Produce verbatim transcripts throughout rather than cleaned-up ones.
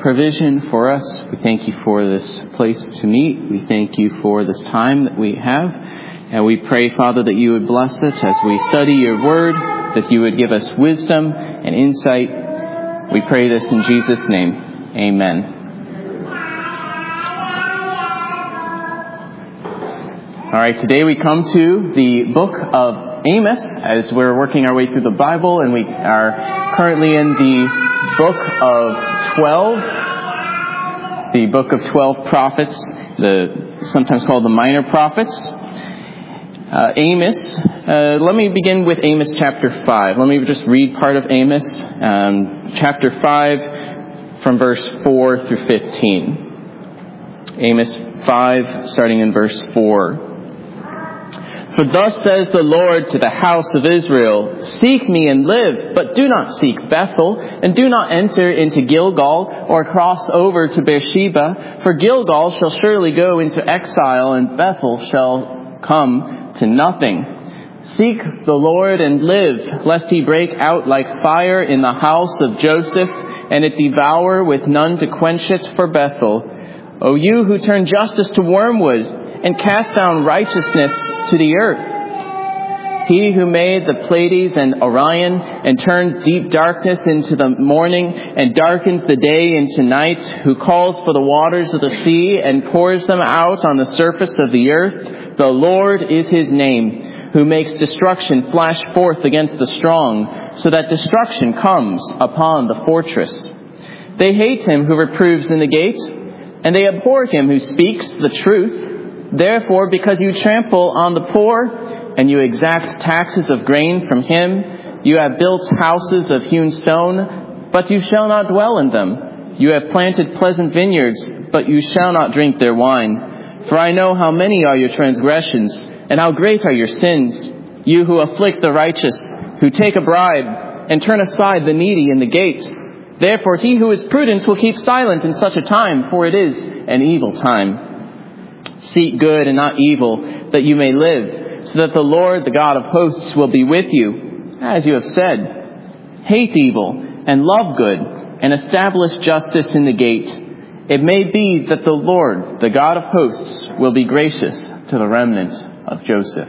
provision for us. We thank you for this place to meet. We thank you for this time that we have. And we pray, Father, that you would bless us as we study your word, that you would give us wisdom and insight. We pray this in Jesus' name. Amen. All right, today we come to the book of Amos as we're working our way through the Bible, and we are currently in the book of twelve, the book of twelve prophets, the sometimes called the minor prophets. Uh, Amos, uh, let me begin with Amos chapter five. Let me just read part of Amos, um, chapter five, from verse four through fifteen. Amos five, starting in verse four. For thus says the Lord to the house of Israel, seek me and live, but do not seek Bethel, and do not enter into Gilgal, or cross over to Beersheba, for Gilgal shall surely go into exile, and Bethel shall come to nothing. Seek the Lord and live, lest he break out like fire in the house of Joseph, and it devour with none to quench it for Bethel. O you who turn justice to wormwood, and cast down righteousness to the earth. He who made the Pleiades and Orion, and turns deep darkness into the morning, and darkens the day into night, who calls for the waters of the sea, and pours them out on the surface of the earth, the Lord is his name, who makes destruction flash forth against the strong, so that destruction comes upon the fortress. They hate him who reproves in the gate, and they abhor him who speaks the truth. Therefore, because you trample on the poor, and you exact taxes of grain from him, you have built houses of hewn stone, but you shall not dwell in them. You have planted pleasant vineyards, but you shall not drink their wine. For I know how many are your transgressions, and how great are your sins. You who afflict the righteous, who take a bribe, and turn aside the needy in the gate. Therefore he who is prudent will keep silent in such a time, for it is an evil time. Seek good and not evil, that you may live, so that the Lord, the God of hosts, will be with you, as you have said. Hate evil and love good, and establish justice in the gate. It may be that the Lord, the God of hosts, will be gracious to the remnant of Joseph.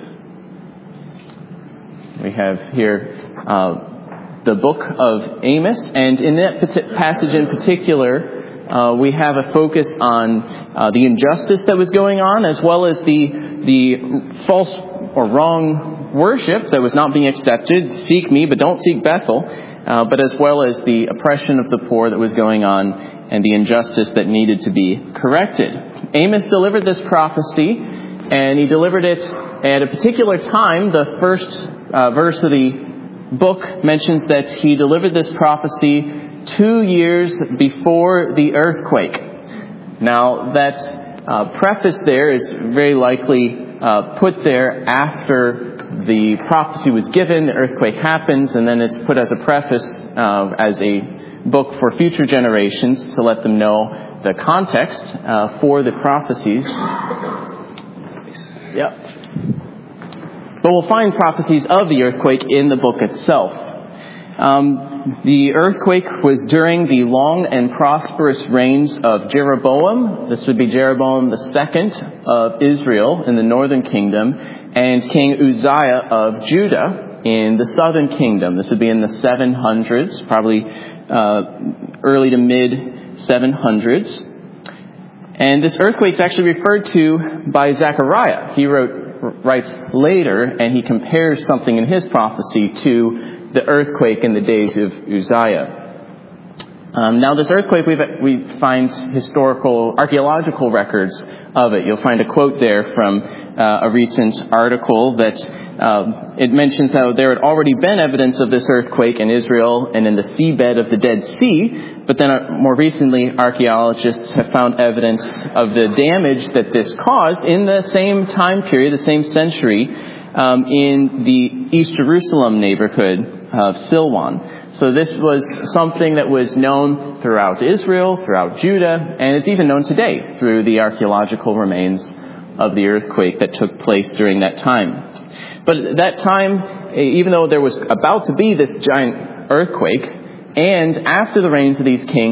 We have here uh, the book of Amos, and in that passage in particular, Uh, we have a focus on uh, the injustice that was going on, as well as the the false or wrong worship that was not being accepted. Seek me, but don't seek Bethel. Uh, but as well as the oppression of the poor that was going on, and the injustice that needed to be corrected. Amos delivered this prophecy, and he delivered it at a particular time. The first uh, verse of the book mentions that he delivered this prophecy two years before the earthquake. Now, that uh, preface there is very likely uh, put there after the prophecy was given, the earthquake happens, and then it's put as a preface uh, as a book for future generations to let them know the context uh, for the prophecies. Yep. But we'll find prophecies of the earthquake in the book itself. Um, The earthquake was during the long and prosperous reigns of Jeroboam. This would be Jeroboam the second of Israel in the northern kingdom, and King Uzziah of Judah in the southern kingdom. This would be in the seven hundreds, probably uh, early to mid seven hundreds. And this earthquake is actually referred to by Zechariah. He wrote writes later, and he compares something in his prophecy to the earthquake in the days of Uzziah. Um, now, this earthquake, we we find historical, archaeological records of it. You'll find a quote there from uh, a recent article that uh, it mentions how there had already been evidence of this earthquake in Israel and in the seabed of the Dead Sea, but then uh, more recently, archaeologists have found evidence of the damage that this caused in the same time period, the same century, um, in the East Jerusalem neighborhood of Silwan. So this was something that was known throughout Israel, throughout Judah, and it's even known today through the archaeological remains of the earthquake that took place during that time. But at that time, even though there was about to be this giant earthquake, and after the reigns of these kings,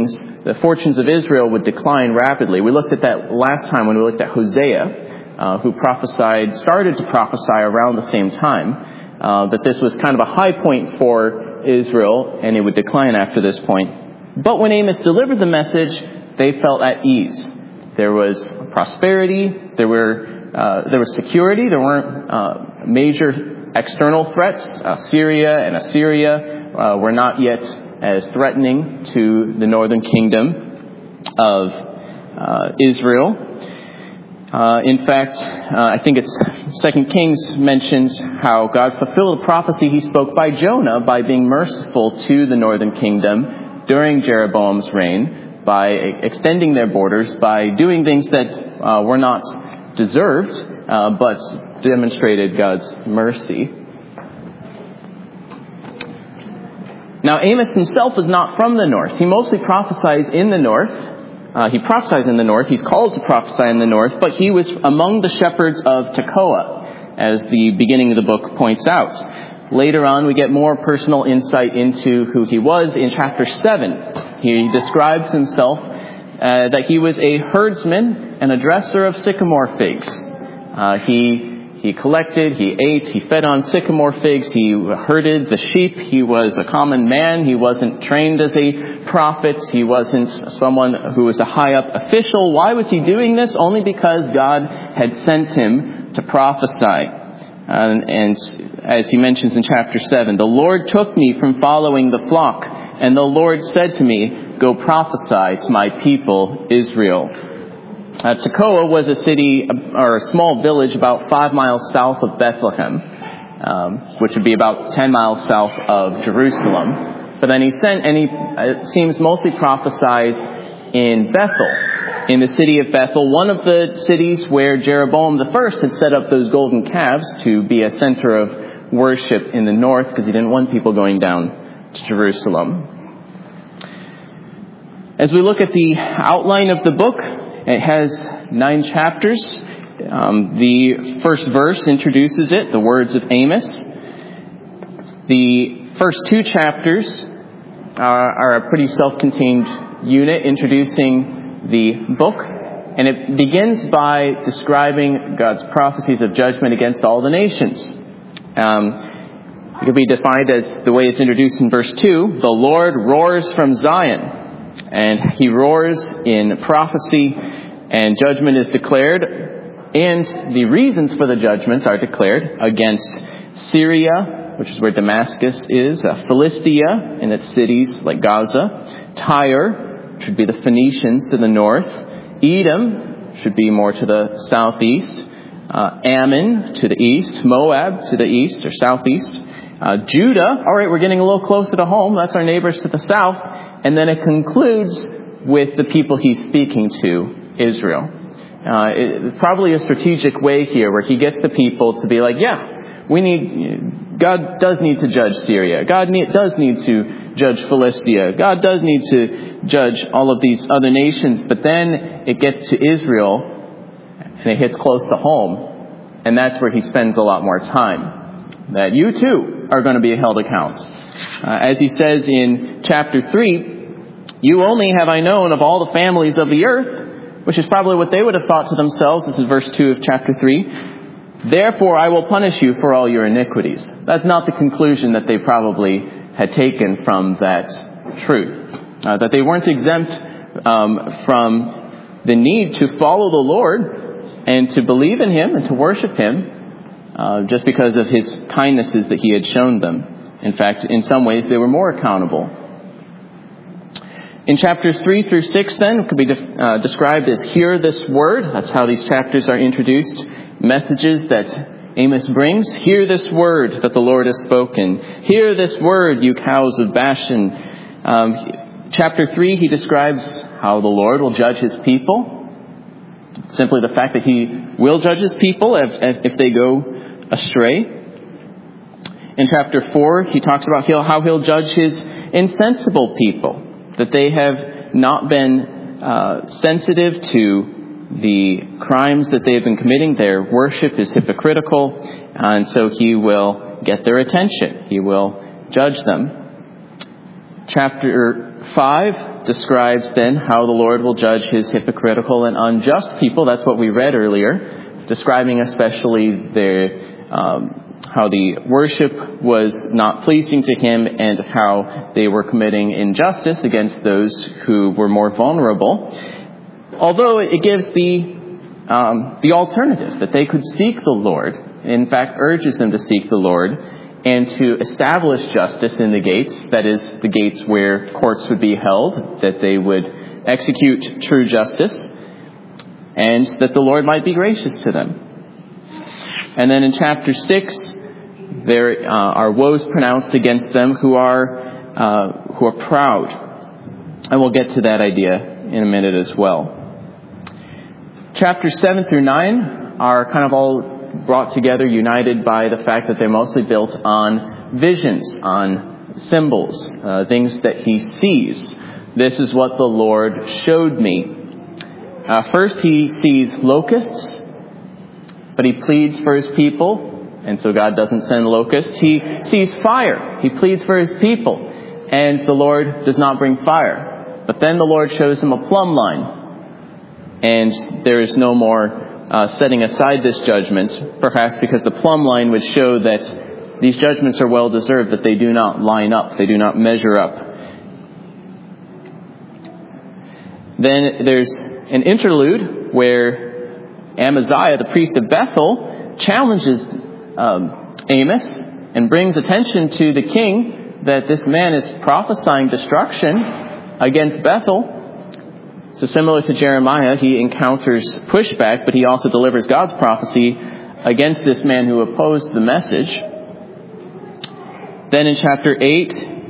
the fortunes of Israel would decline rapidly. We looked at that last time when we looked at Hosea, uh, who prophesied, started to prophesy around the same time, uh, that this was kind of a high point for Israel, and it would decline after this point. But when Amos delivered the message, they felt at ease. There was prosperity, there were uh, there was security, there weren't uh, major external threats. Uh, Syria and Assyria uh, were not yet as threatening to the northern kingdom of uh, Israel. Uh, in fact, uh, I think it's Second Kings mentions how God fulfilled a prophecy he spoke by Jonah by being merciful to the northern kingdom during Jeroboam's reign, by extending their borders, by doing things that uh, were not deserved, uh, but demonstrated God's mercy. Now, Amos himself is not from the north. He mostly prophesies in the north. Uh, he prophesies in the north. He's called to prophesy in the north, but he was among the shepherds of Tekoa, as the beginning of the book points out. Later on, we get more personal insight into who he was in chapter seven. He describes himself uh, that he was a herdsman and a dresser of sycamore figs. Uh, he He collected, he ate, he fed on sycamore figs, he herded the sheep, he was a common man, he wasn't trained as a prophet, he wasn't someone who was a high-up official. Why was he doing this? Only because God had sent him to prophesy. And, and as he mentions in chapter seven, the Lord took me from following the flock, and the Lord said to me, go prophesy to my people Israel. Uh, Tekoa was a city, or a small village about five miles south of Bethlehem, um, which would be about ten miles south of Jerusalem. But then he sent, and he, it seems, mostly prophesies in Bethel, in the city of Bethel, one of the cities where Jeroboam the First had set up those golden calves to be a center of worship in the north, because he didn't want people going down to Jerusalem. As we look at the outline of the book, it has nine chapters. Um, the first verse introduces it, the words of Amos. The first two chapters are, are a pretty self-contained unit introducing the book. And it begins by describing God's prophecies of judgment against all the nations. Um, it could be defined as the way it's introduced in verse two. The Lord roars from Zion. And he roars in prophecy, and judgment is declared, and the reasons for the judgments are declared against Syria, which is where Damascus is, uh, Philistia and its cities like Gaza, Tyre, which would be the Phoenicians to the north, Edom should be more to the southeast, uh, Ammon to the east, Moab to the east or southeast, uh, Judah. All right, we're getting a little closer to home. That's our neighbors to the south. And then it concludes with the people he's speaking to, Israel. Uh, it's probably a strategic way here where he gets the people to be like, yeah, we need, God does need to judge Syria. God need, does need to judge Philistia. God does need to judge all of these other nations. But then it gets to Israel and it hits close to home. And that's where he spends a lot more time. That you too are going to be held account. Uh, as he says in chapter three, you only have I known of all the families of the earth, which is probably what they would have thought to themselves. This is verse two of chapter three. Therefore, I will punish you for all your iniquities. That's not the conclusion that they probably had taken from that truth. Uh, that they weren't exempt um, from the need to follow the Lord and to believe in Him and to worship Him uh, just because of His kindnesses that He had shown them. In fact, in some ways, they were more accountable. In chapters three through six, then, it could be de- uh, described as hear this word. That's how these chapters are introduced. Messages that Amos brings. Hear this word that the Lord has spoken. Hear this word, you cows of Bashan. Um, chapter three, he describes how the Lord will judge His people. Simply the fact that He will judge His people if, if they go astray. In chapter four, he talks about how he'll judge His insensible people. That they have not been uh, sensitive to the crimes that they have been committing. Their worship is hypocritical. And so He will get their attention. He will judge them. Chapter five describes then how the Lord will judge his hypocritical and unjust people. That's what we read earlier, describing especially their, um, how the worship was not pleasing to him and how they were committing injustice against those who were more vulnerable. Although it gives the, um, the alternative that they could seek the Lord, in fact urges them to seek the Lord, and to establish justice in the gates, that is, the gates where courts would be held, that they would execute true justice, and that the Lord might be gracious to them. And then in chapter six, there uh, are woes pronounced against them who are uh, who are proud. And we'll get to that idea in a minute as well. Chapters seven through nine are kind of all brought together, united by the fact that they're mostly built on visions, on symbols, uh, things that he sees. This is what the Lord showed me. Uh, first, he sees locusts, but he pleads for his people, and so God doesn't send locusts. He sees fire. He pleads for his people, and the Lord does not bring fire. But then the Lord shows him a plumb line, and there is no more Uh, setting aside this judgment, perhaps because the plumb line would show that these judgments are well deserved, that they do not line up, they do not measure up. Then there's an interlude where Amaziah, the priest of Bethel, challenges um, Amos and brings attention to the king that this man is prophesying destruction against Bethel. So similar to Jeremiah, he encounters pushback, but he also delivers God's prophecy against this man who opposed the message. Then in chapter eight,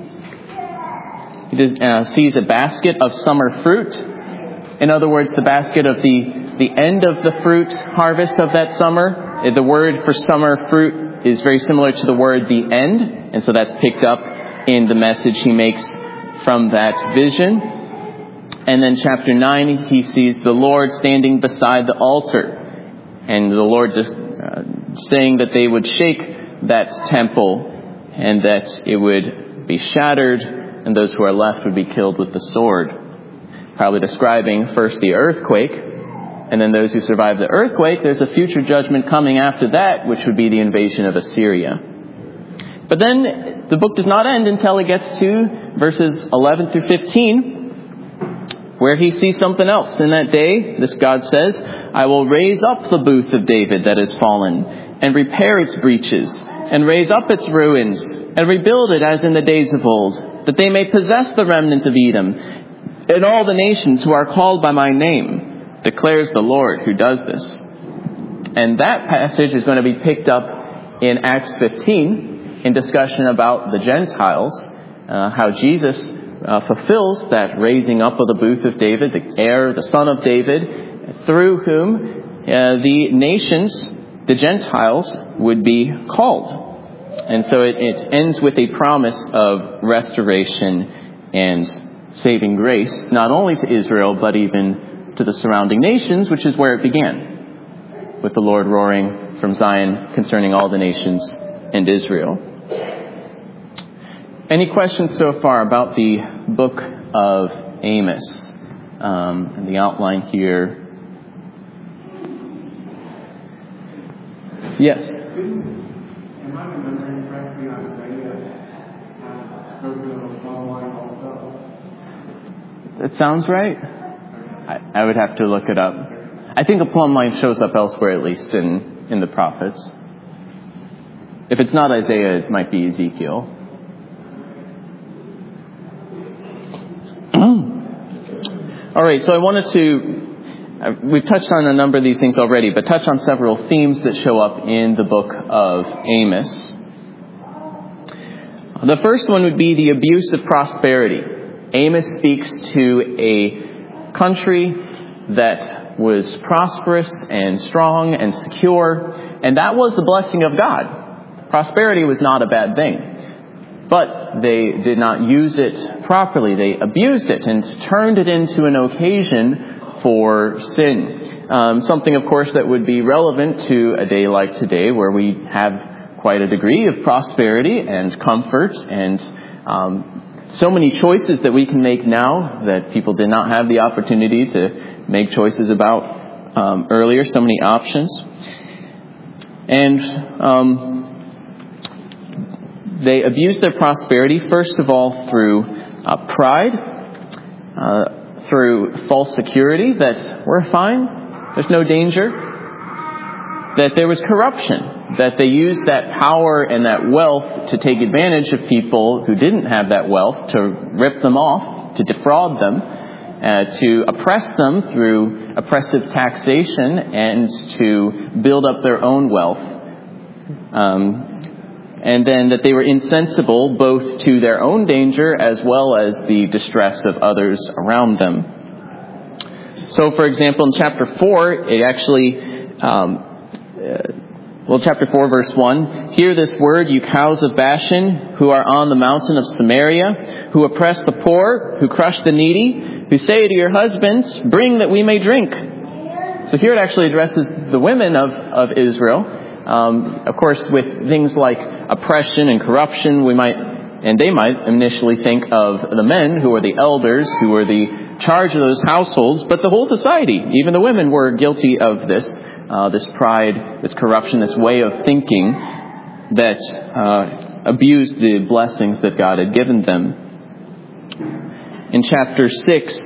he uh, sees a basket of summer fruit. In other words, the basket of the, the end of the fruit harvest of that summer. The word for summer fruit is very similar to the word the end, and so that's picked up in the message he makes from that vision. And then chapter nine, he sees the Lord standing beside the altar. And the Lord just, uh, saying that they would shake that temple and that it would be shattered and those who are left would be killed with the sword. Probably describing first the earthquake, and then those who survive the earthquake, there's a future judgment coming after that, which would be the invasion of Assyria. But then the book does not end until it gets to verses eleven through fifteen, where he sees something else. In that day, this God says, I will raise up the booth of David that has fallen, and repair its breaches, and raise up its ruins, and rebuild it as in the days of old, that they may possess the remnant of Edom, and all the nations who are called by my name, declares the Lord who does this. And that passage is going to be picked up in Acts fifteen, in discussion about the Gentiles, uh, how Jesus Uh, fulfills that raising up of the booth of David, the heir, the son of David, through whom uh, the nations, the Gentiles, would be called. And so it, it ends with a promise of restoration and saving grace, not only to Israel, but even to the surrounding nations, which is where it began, with the Lord roaring from Zion concerning all the nations and Israel. Any questions so far about the book of Amos um, and the outline here? Yes? Am I remembering correctly, Isaiah spoke to the phone line also? That sounds right. I, I would have to look it up. I think a plumb line shows up elsewhere, at least in, in the prophets. If it's not Isaiah, it might be Ezekiel. All right, so I wanted to, uh, we've touched on a number of these things already, but touch on several themes that show up in the book of Amos. The first one would be the abuse of prosperity. Amos speaks to a country that was prosperous and strong and secure, and that was the blessing of God. Prosperity was not a bad thing. But they did not use it properly. They abused it and turned it into an occasion for sin. Um, something, of course, that would be relevant to a day like today, where we have quite a degree of prosperity and comfort and um, so many choices that we can make now that people did not have the opportunity to make choices about um, earlier, so many options. And um, they abused their prosperity, first of all, through uh, pride, uh, through false security, that we're fine, there's no danger, that there was corruption, that they used that power and that wealth to take advantage of people who didn't have that wealth, to rip them off, to defraud them, uh, to oppress them through oppressive taxation, and to build up their own wealth. Um, and then that they were insensible both to their own danger as well as the distress of others around them. So, for example, in chapter four, it actually... Um, uh, Well, chapter four, verse one, hear this word, you cows of Bashan, who are on the mountain of Samaria, who oppress the poor, who crush the needy, who say to your husbands, bring that we may drink. So here it actually addresses the women of, of Israel. Um, of course, with things like oppression and corruption, we might, and they might initially think of the men who are the elders, who are the charge of those households, but the whole society, even the women, were guilty of this. Uh, this pride, this corruption, this way of thinking that uh, abused the blessings that God had given them. In chapter six,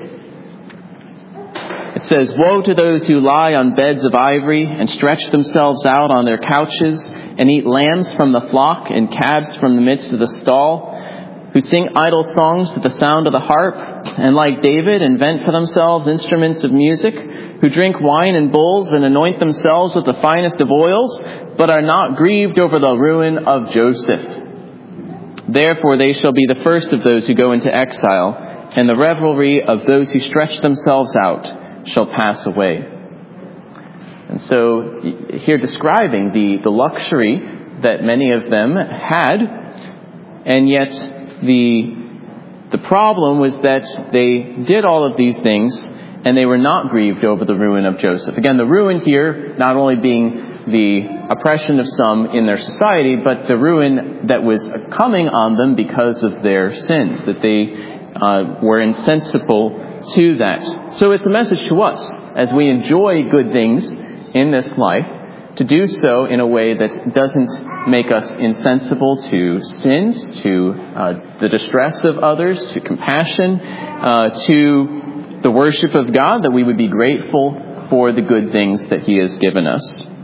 it says, woe to those who lie on beds of ivory and stretch themselves out on their couches and eat lambs from the flock and calves from the midst of the stall, who sing idle songs to the sound of the harp, and like David invent for themselves instruments of music, who drink wine in bowls and anoint themselves with the finest of oils, but are not grieved over the ruin of Joseph. Therefore they shall be the first of those who go into exile, and the revelry of those who stretch themselves out shall pass away. And so here describing the, the luxury that many of them had, and yet the the problem was that they did all of these things and they were not grieved over the ruin of Joseph. Again, the ruin here not only being the oppression of some in their society, but the ruin that was coming on them because of their sins, that they uh, were insensible to that. So it's a message to us as we enjoy good things in this life, to do so in a way that doesn't make us insensible to sins, to uh, the distress of others, to compassion, uh, to the worship of God, that we would be grateful for the good things that He has given us.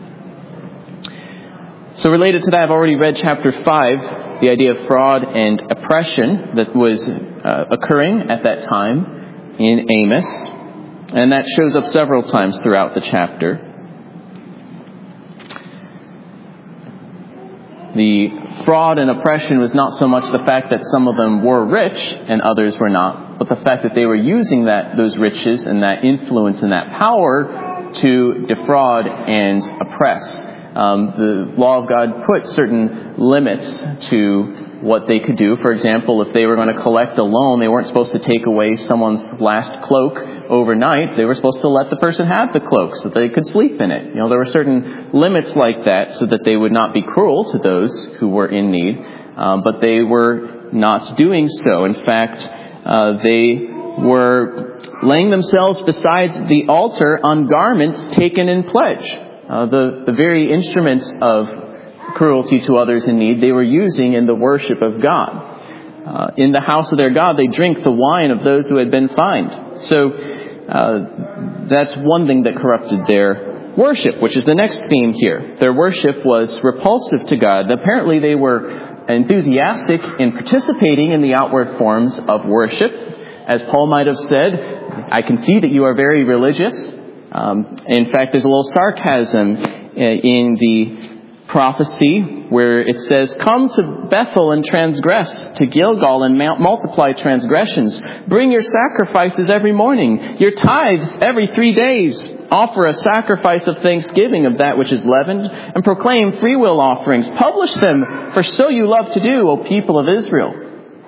So related to that, I've already read chapter five, the idea of fraud and oppression that was uh, occurring at that time in Amos. And that shows up several times throughout the chapter. The fraud and oppression was not so much the fact that some of them were rich and others were not, but the fact that they were using that those riches and that influence and that power to defraud and oppress. Um, the law of God put certain limits to what they could do. For example, if they were going to collect a loan, they weren't supposed to take away someone's last cloak overnight. They were supposed to let the person have the cloak so they could sleep in it. You know, there were certain limits like that so that they would not be cruel to those who were in need. Um, but they were not doing so. In fact, uh, they were laying themselves beside the altar on garments taken in pledge. Uh, the, the very instruments of cruelty to others in need they were using in the worship of God. Uh, in the house of their God, they drink the wine of those who had been fined. So uh, that's one thing that corrupted their worship, which is the next theme here. Their worship was repulsive to God. Apparently they were enthusiastic in participating in the outward forms of worship. As Paul might have said, I can see that you are very religious. Um, in fact, there's a little sarcasm in the prophecy where it says, come to Bethel and transgress, to Gilgal and multiply transgressions. Bring your sacrifices every morning, your tithes every three days. Offer a sacrifice of thanksgiving of that which is leavened, and proclaim freewill offerings. Publish them, for so you love to do, O people of Israel.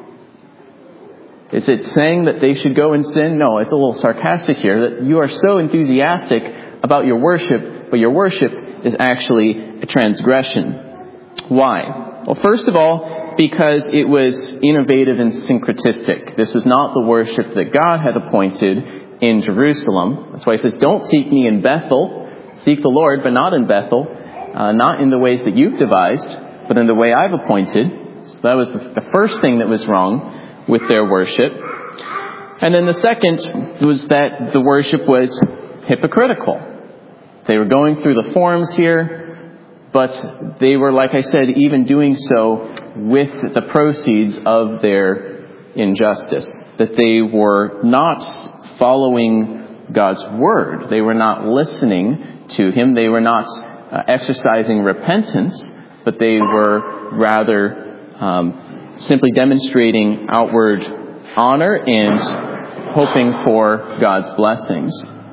Is it saying that they should go and sin? No, it's a little sarcastic here, that you are so enthusiastic about your worship, but your worship is actually a transgression. Why? Well, first of all, because it was innovative and syncretistic. This was not the worship that God had appointed in Jerusalem. That's why he says, don't seek me in Bethel. Seek the Lord, but not in Bethel. Uh, not in the ways that you've devised, but in the way I've appointed. So that was the, the first thing that was wrong with their worship. And then the second was that the worship was hypocritical. They were going through the forms here, but they were, like I said, even doing so with the proceeds of their injustice. That they were not following God's word. They were not listening to him. They were not uh, exercising repentance, but they were rather um, simply demonstrating outward honor and hoping for God's blessings.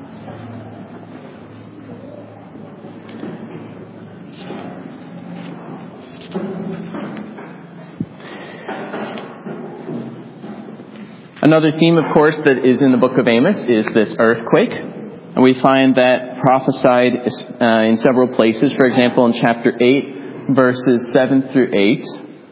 Another theme, of course, that is in the book of Amos is this earthquake. And we find that prophesied uh, in several places. For example, in chapter eight, verses seven through eight.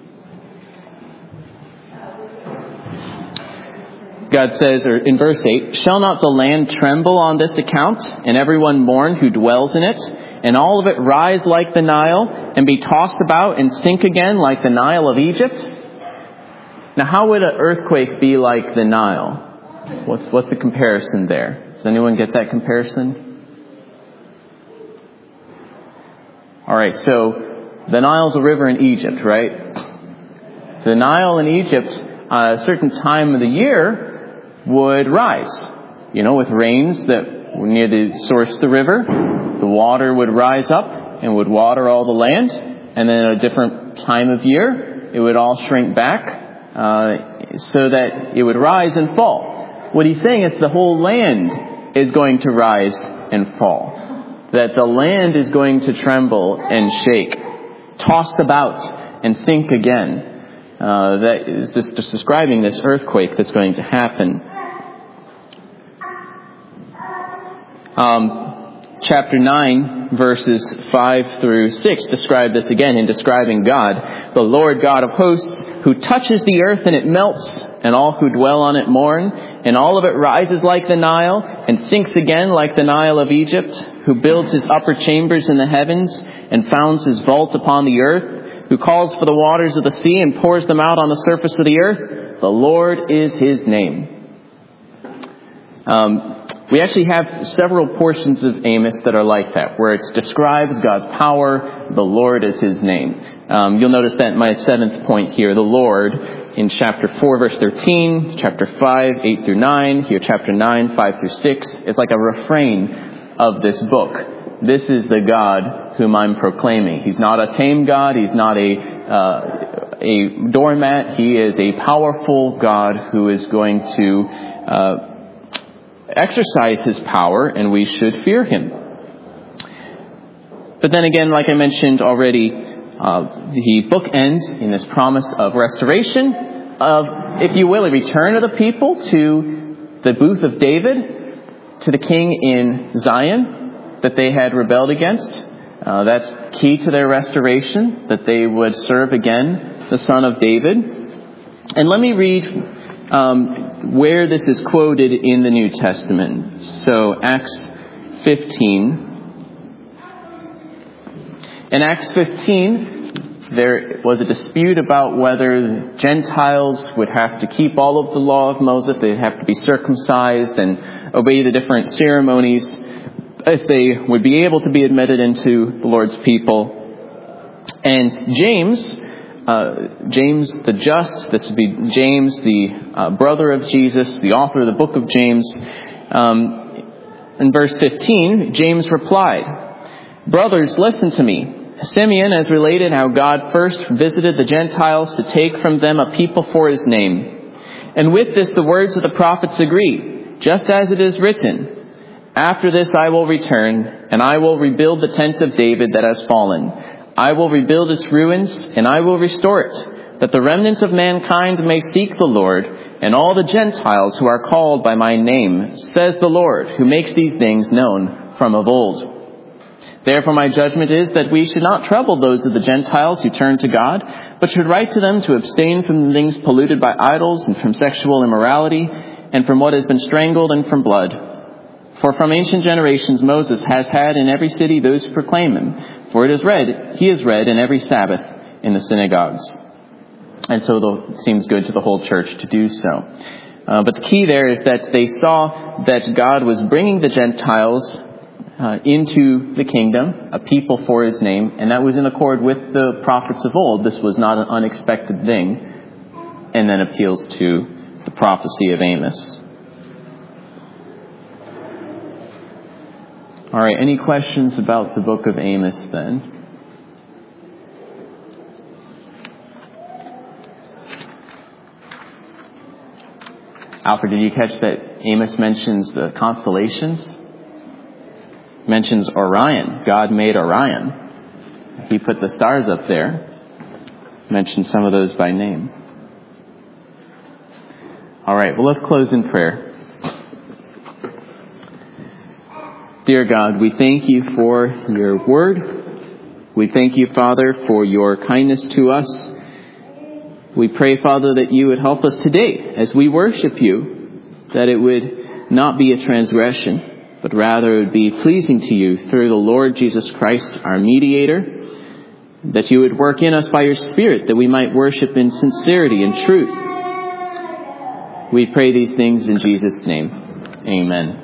God says, or in verse eight, shall not the land tremble on this account, and everyone mourn who dwells in it, and all of it rise like the Nile, and be tossed about and sink again like the Nile of Egypt? Now, how would an earthquake be like the Nile? What's what's the comparison there? Does anyone get that comparison? All right, so the Nile's a river in Egypt, right? The Nile in Egypt, at a certain time of the year, would rise. You know, with rains that were near the source of the river, the water would rise up and would water all the land. And then at a different time of year, it would all shrink back. Uh, so that it would rise and fall. What he's saying is the whole land is going to rise and fall. That the land is going to tremble and shake, tossed about and sink again. Uh, that is just, just describing this earthquake that's going to happen. Um, chapter nine, verses five through six describe this again in describing God. The Lord God of hosts, who touches the earth and it melts, and all who dwell on it mourn, and all of it rises like the Nile, and sinks again like the Nile of Egypt, who builds his upper chambers in the heavens, and founds his vault upon the earth, who calls for the waters of the sea and pours them out on the surface of the earth. The Lord is his name. Um, we actually have several portions of Amos that are like that, where it describes God's power. The Lord is his name. Um, you'll notice that in my seventh point here, the Lord, in chapter four, verse thirteen, chapter five, eight through nine, here chapter nine, five through six. It's like a refrain of this book. This is the God whom I'm proclaiming. He's not a tame God. He's not a uh, a doormat. He is a powerful God who is going to uh, exercise his power, and we should fear him. But then again, like I mentioned already, uh, the book ends in this promise of restoration, of, if you will, a return of the people to the booth of David, to the king in Zion that they had rebelled against. Uh, that's key to their restoration, that they would serve again the Son of David. And let me read um, where this is quoted in the New Testament. So Acts fifteen. In Acts fifteen, there was a dispute about whether Gentiles would have to keep all of the law of Moses. They'd have to be circumcised and obey the different ceremonies if they would be able to be admitted into the Lord's people. And James, uh, James the Just, this would be James, the uh, brother of Jesus, the author of the book of James. Um, in verse fifteen, James replied, "Brothers, listen to me. Simeon has related how God first visited the Gentiles to take from them a people for his name. And with this the words of the prophets agree, just as it is written, after this I will return, and I will rebuild the tent of David that has fallen. I will rebuild its ruins, and I will restore it, that the remnants of mankind may seek the Lord, and all the Gentiles who are called by my name, says the Lord, who makes these things known from of old." Therefore my judgment is that we should not trouble those of the Gentiles who turn to God, but should write to them to abstain from the things polluted by idols, and from sexual immorality, and from what has been strangled, and from blood. For from ancient generations Moses has had in every city those who proclaim him, for it is read, he is read in every Sabbath in the synagogues. And so it seems good to the whole church to do so. Uh, but the key there is that they saw that God was bringing the Gentiles uh, into the kingdom, a people for his name, and that was in accord with the prophets of old. This was not an unexpected thing, and then appeals to the prophecy of Amos. All right, any questions about the book of Amos then? Alfred, did you catch that Amos mentions the constellations? Mentions Orion. God made Orion. He put the stars up there. Mentioned some of those by name. All right, well, let's close in prayer. Dear God, we thank you for your word. We thank you, Father, for your kindness to us. We pray, Father, that you would help us today as we worship you, that it would not be a transgression, but rather it would be pleasing to you through the Lord Jesus Christ, our mediator, that you would work in us by your Spirit, that we might worship in sincerity and truth. We pray these things in Jesus' name. Amen.